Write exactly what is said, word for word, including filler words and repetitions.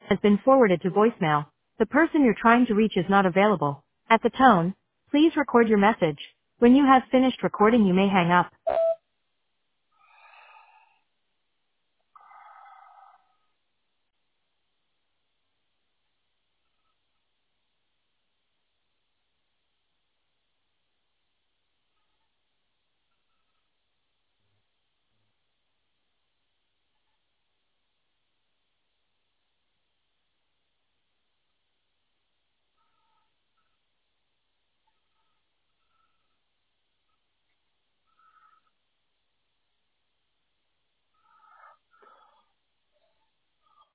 has been forwarded to voicemail. The person you're trying to reach is not available. At the tone, please record your message. When you have finished recording, you may hang up.